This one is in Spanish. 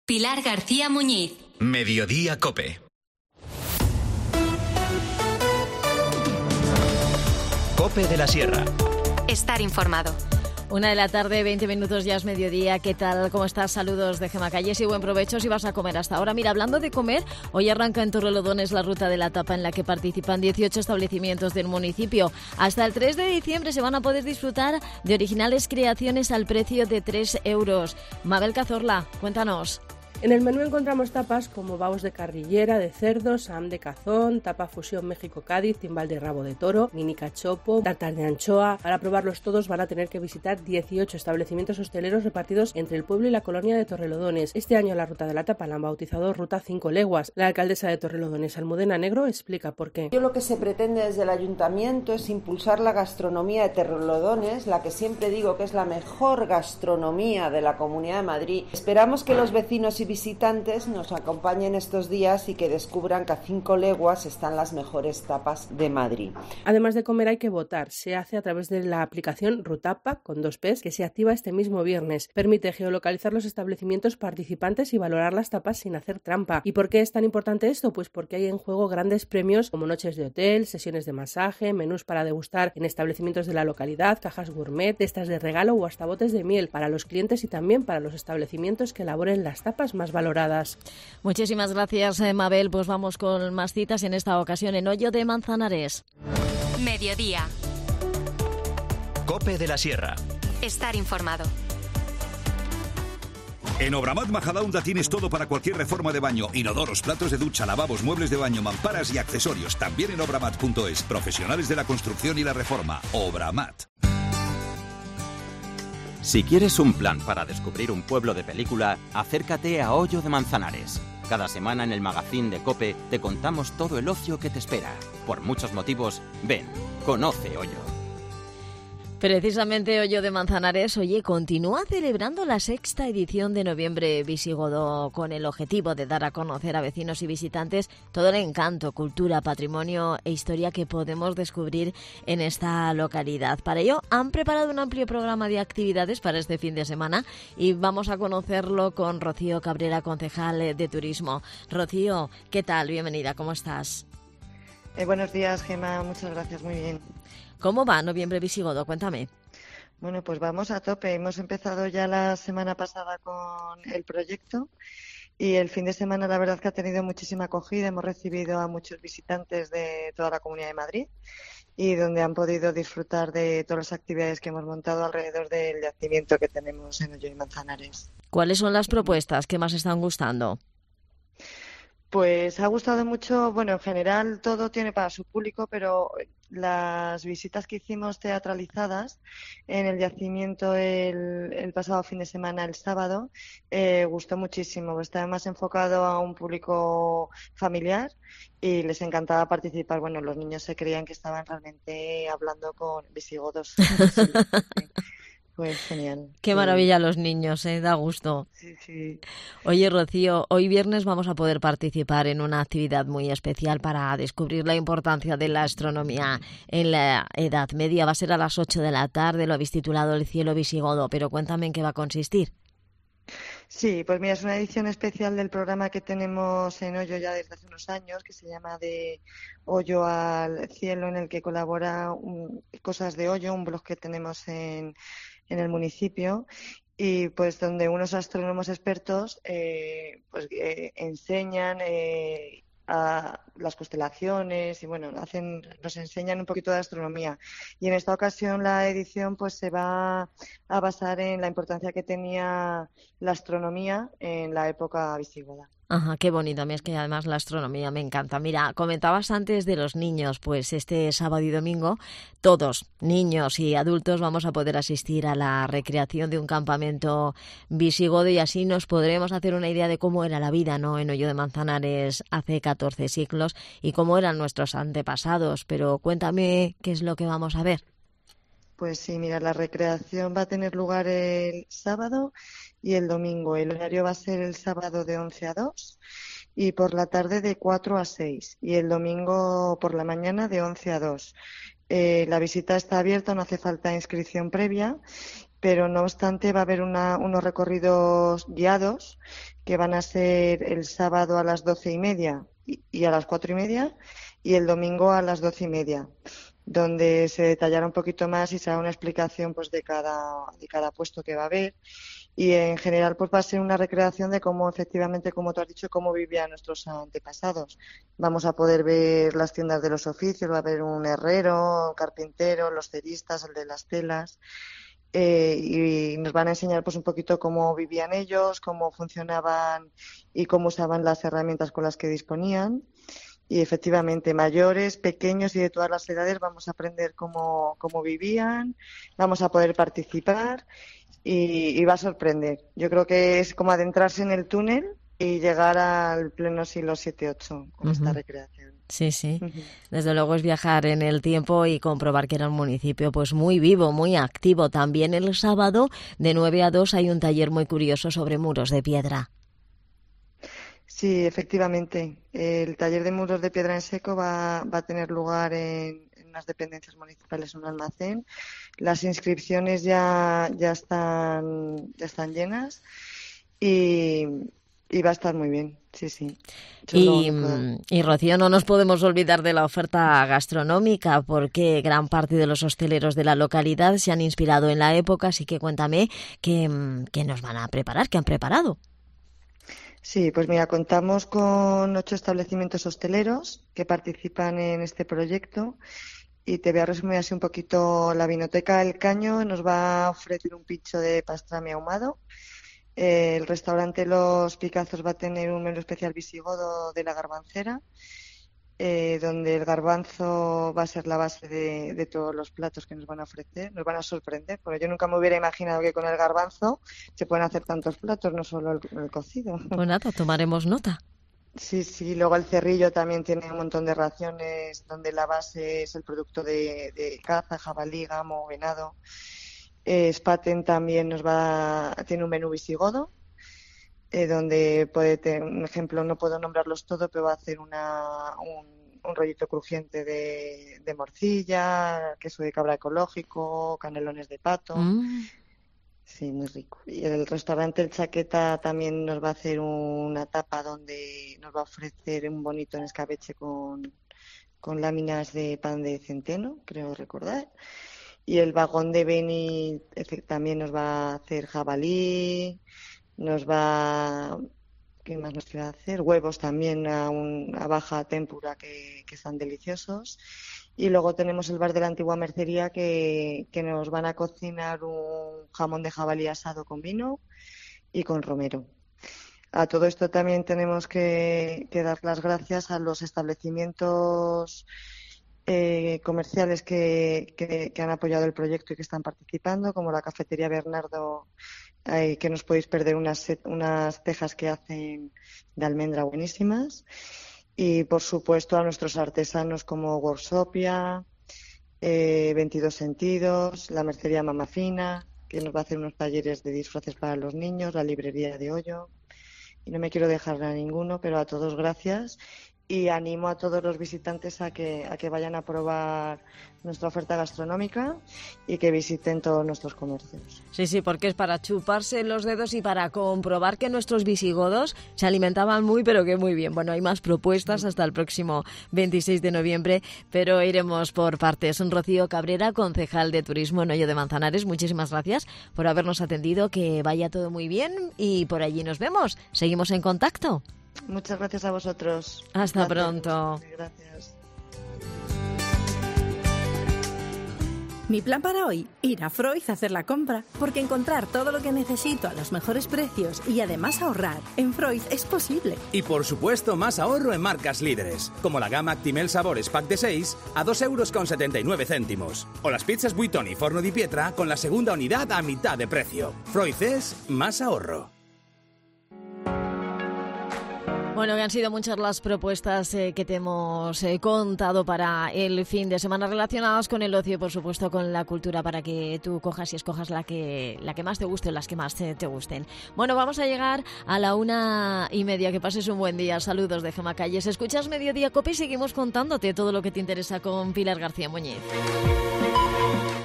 Pilar García Muñiz. Mediodía COPE. COPE de la Sierra. Estar informado. 1:00 PM, 20 minutos, ya es mediodía. ¿Qué tal? ¿Cómo estás? Saludos de Gemma Calles y buen provecho si vas a comer hasta ahora. Mira, hablando de comer, hoy arranca en Torrelodones la ruta de la tapa en la que participan 18 establecimientos del municipio. Hasta el 3 de diciembre se van a poder disfrutar de originales creaciones al precio de 3 euros. Mabel Cazorla, cuéntanos. En el menú encontramos tapas como babos de carrillera, de cerdo, sam de cazón, tapa fusión México-Cádiz, timbal de rabo de toro, mini cachopo, tartar de anchoa. Para probarlos todos van a tener que visitar 18 establecimientos hosteleros repartidos entre el pueblo y la colonia de Torrelodones. Este año la ruta de la tapa la han bautizado Ruta 5 Leguas. La alcaldesa de Torrelodones, Almudena Negro, explica por qué. Lo que se pretende desde el ayuntamiento es impulsar la gastronomía de Torrelodones, la que siempre digo que es la mejor gastronomía de la Comunidad de Madrid. Esperamos que los vecinos y visitantes nos acompañen estos días y que descubran que a 5 leguas están las mejores tapas de Madrid. Además de comer hay que votar. Se hace a través de la aplicación Rutapa con 2 P's que se activa este mismo viernes. Permite geolocalizar los establecimientos participantes y valorar las tapas sin hacer trampa. ¿Y por qué es tan importante esto? Pues porque hay en juego grandes premios como noches de hotel, sesiones de masaje, menús para degustar en establecimientos de la localidad, cajas gourmet, cestas de regalo o hasta botes de miel para los clientes y también para los establecimientos que elaboren las tapas más valoradas. Muchísimas gracias, Mabel. Pues vamos con más citas, en esta ocasión en Hoyo de Manzanares. Mediodía. COPE de la Sierra. Estar informado. En Obramat Majadahonda tienes todo para cualquier reforma de baño: inodoros, platos de ducha, lavabos, muebles de baño, mamparas y accesorios. También en obramat.es. Profesionales de la construcción y la reforma. Obramat. Si quieres un plan para descubrir un pueblo de película, acércate a Hoyo de Manzanares. Cada semana en el magazín de COPE te contamos todo el ocio que te espera. Por muchos motivos, ven, conoce Hoyo. Precisamente Hoyo de Manzanares, continúa celebrando la 6ª edición de Noviembre Visigodo con el objetivo de dar a conocer a vecinos y visitantes todo el encanto, cultura, patrimonio e historia que podemos descubrir en esta localidad. Para ello han preparado un amplio programa de actividades para este fin de semana y vamos a conocerlo con Rocío Cabrera, concejal de Turismo. Rocío, ¿qué tal? Bienvenida, ¿cómo estás? Buenos días, Gemma, muchas gracias, muy bien. ¿Cómo va Noviembre Visigodo? Cuéntame. Bueno, pues vamos a tope. Hemos empezado ya la semana pasada con el proyecto y el fin de semana la verdad que ha tenido muchísima acogida. Hemos recibido a muchos visitantes de toda la Comunidad de Madrid y donde han podido disfrutar de todas las actividades que hemos montado alrededor del yacimiento que tenemos en Hoyo de Manzanares. ¿Cuáles son las propuestas que más están gustando? Pues ha gustado mucho, bueno, en general todo tiene para su público, pero las visitas que hicimos teatralizadas en el yacimiento el pasado fin de semana, el sábado, gustó muchísimo. Estaba más enfocado a un público familiar y les encantaba participar. Bueno, los niños se creían que estaban realmente hablando con visigodos. Pues genial. Qué maravilla los niños, da gusto. Sí. Oye, Rocío, hoy viernes vamos a poder participar en una actividad muy especial para descubrir la importancia de la astronomía en la Edad Media. Va a ser a las 8 de la tarde, lo habéis titulado El cielo visigodo, pero cuéntame en qué va a consistir. Sí, pues mira, es una edición especial del programa que tenemos en Hoyo ya desde hace unos años, que se llama De Hoyo al Cielo, en el que colabora Cosas de Hoyo, un blog que tenemos en el municipio, y pues donde unos astrónomos expertos enseñan a las constelaciones y bueno, nos enseñan un poquito de astronomía. Y en esta ocasión la edición pues se va a basar en la importancia que tenía la astronomía en la época visigoda. Ajá, qué bonito. A mí es que además la astronomía me encanta. Mira, comentabas antes de los niños, pues este sábado y domingo todos, niños y adultos, vamos a poder asistir a la recreación de un campamento visigodo y así nos podremos hacer una idea de cómo era la vida, ¿no?, en Hoyo de Manzanares hace 14 siglos y cómo eran nuestros antepasados. Pero cuéntame qué es lo que vamos a ver. Pues sí, mira, la recreación va a tener lugar el sábado y el domingo. El horario va a ser el sábado de 11 a 2 y por la tarde de 4 a 6 y el domingo por la mañana de 11 a 2. La visita está abierta, no hace falta inscripción previa pero no obstante va a haber unos recorridos guiados que van a ser el sábado a las 12:30 y a las 4:30 y el domingo a las 12:30, donde se detallará un poquito más y se hará una explicación pues de cada puesto que va a haber. Y en general pues va a ser una recreación de cómo efectivamente, como tú has dicho, cómo vivían nuestros antepasados. Vamos a poder ver las tiendas de los oficios, va a haber un herrero, un carpintero, los ceristas, el de las telas, y nos van a enseñar pues un poquito cómo vivían ellos, cómo funcionaban y cómo usaban las herramientas con las que disponían. Y efectivamente, mayores, pequeños y de todas las edades vamos a aprender cómo vivían, vamos a poder participar y va a sorprender. Yo creo que es como adentrarse en el túnel y llegar al pleno siglo VII-VIII con esta recreación. Sí. Desde luego es viajar en el tiempo y comprobar que era un municipio pues muy vivo, muy activo. También el sábado de 9 a 2 hay un taller muy curioso sobre muros de piedra. Sí, efectivamente. El taller de muros de piedra en seco va a tener lugar en unas dependencias municipales, en un almacén. Las inscripciones ya están llenas y va a estar muy bien. Sí. Y Rocío, no nos podemos olvidar de la oferta gastronómica, porque gran parte de los hosteleros de la localidad se han inspirado en la época, así que cuéntame qué nos van a preparar, qué han preparado. Sí, pues mira, contamos con 8 establecimientos hosteleros que participan en este proyecto y te voy a resumir así un poquito. La Vinoteca El Caño nos va a ofrecer un pincho de pastrami ahumado. El restaurante Los Picazos va a tener un menú especial visigodo de la garbancera, donde el garbanzo va a ser la base de todos los platos que nos van a ofrecer. Nos van a sorprender, porque yo nunca me hubiera imaginado que con el garbanzo se pueden hacer tantos platos, no solo el cocido. Pues nada, tomaremos nota. Sí, luego el Cerrillo también tiene un montón de raciones donde la base es el producto de caza, jabalí, gamo, venado. Spaten también tiene un menú visigodo, donde puede tener, un ejemplo, no puedo nombrarlos todos, pero va a hacer un rollito crujiente de morcilla, queso de cabra ecológico, canelones de pato. Sí, muy rico. Y el restaurante El Chaqueta también nos va a hacer una tapa donde nos va a ofrecer un bonito en escabeche con láminas de pan de centeno, creo recordar. Y el Vagón de Beni también nos va a hacer jabalí, ¿qué más nos va a hacer? Huevos también a baja tempura que están deliciosos. Y luego tenemos el bar de la Antigua Mercería que nos van a cocinar un jamón de jabalí asado con vino y con romero. A todo esto también tenemos que dar las gracias a los establecimientos comerciales que han apoyado el proyecto y que están participando, como la Cafetería Bernardo, que nos podéis perder unas cejas que hacen de almendra buenísimas. Y, por supuesto, a nuestros artesanos como Worksopia, 22 Sentidos, la Mercería Mamafina, que nos va a hacer unos talleres de disfraces para los niños, la Librería de Hoyo. Y no me quiero dejar a ninguno, pero a todos gracias. Y animo a todos los visitantes a que vayan a probar nuestra oferta gastronómica y que visiten todos nuestros comercios. Sí, porque es para chuparse los dedos y para comprobar que nuestros visigodos se alimentaban muy, pero que muy bien. Bueno, hay más propuestas hasta el próximo 26 de noviembre, pero iremos por partes. Rocío Cabrera, concejal de Turismo en Hoyo de Manzanares, muchísimas gracias por habernos atendido, que vaya todo muy bien y por allí nos vemos. Seguimos en contacto. Muchas gracias a vosotros. Hasta pronto. Gracias. Mi plan para hoy, ir a Freud a hacer la compra, porque encontrar todo lo que necesito a los mejores precios y además ahorrar en Freud es posible. Y por supuesto más ahorro en marcas líderes, como la gama Actimel Sabores Pack de 6 a 2,79 €. O las pizzas Buitoni Forno di Pietra con la segunda unidad a mitad de precio. Freud es más ahorro. Bueno, que han sido muchas las propuestas que te hemos contado para el fin de semana relacionadas con el ocio y, por supuesto, con la cultura, para que tú cojas y escojas la que más te guste o las que más te gusten. Bueno, vamos a llegar a la 1:30. Que pases un buen día. Saludos de Gemma Calles. Escuchas Mediodía Cope y seguimos contándote todo lo que te interesa con Pilar García Muñiz.